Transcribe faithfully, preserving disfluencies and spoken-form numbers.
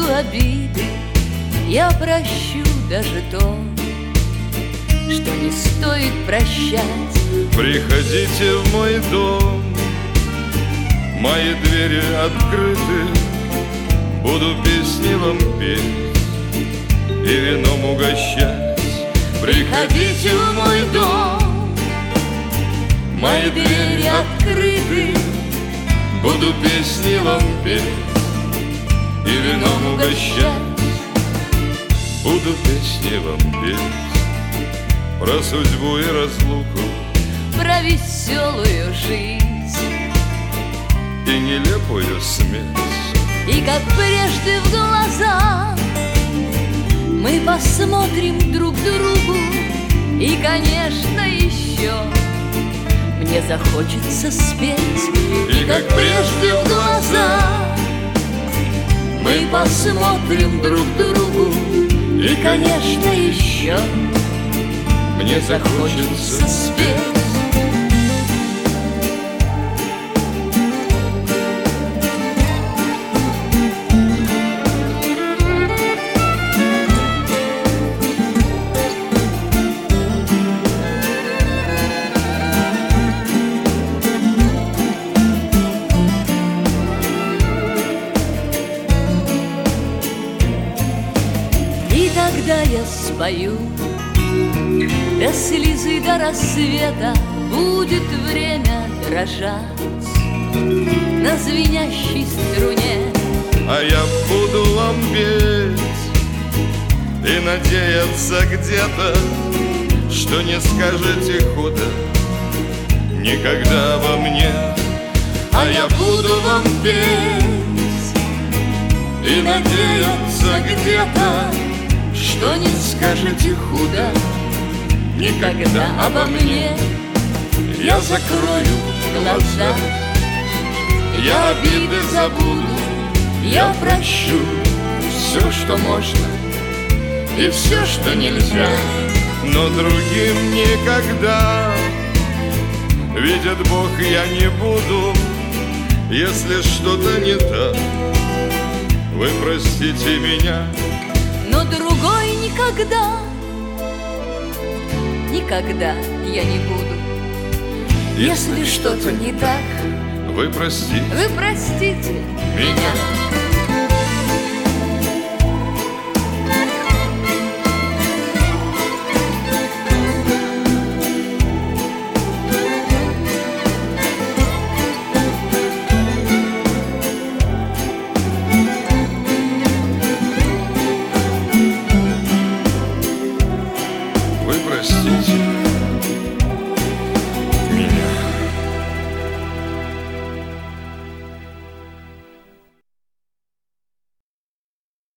обиды, я прощу даже то, что не стоит прощать. Приходите в мой дом, мои двери открыты, буду песни вам петь и вином угощать. Приходите в мой дом, мои двери открыты, буду песни вам петь и вином угощать. Буду песни вам петь про судьбу и разлуку, про веселую жизнь и нелепую смерть. И как прежде в глаза мы посмотрим друг другу, и, конечно, еще мне захочется спеть. И как прежде в глаза мы посмотрим друг другу, и, конечно, еще мне захочется спеть. И тогда я спою до слезы, до рассвета, будет время дрожать на звенящей струне. А я буду вам петь и надеяться где-то, что не скажете худо никогда обо мне. А я буду вам петь и надеяться где-то, что не скажете худо никогда обо мне. Я закрою глаза, я обиды забуду, я прощу все, что можно, и все, что нельзя. Но другим никогда, видит Бог, я не буду. Если что-то не так, вы простите меня. Но другой никогда, никогда я не буду. Если что-то не так, вы простите, вы простите меня. Вы простите.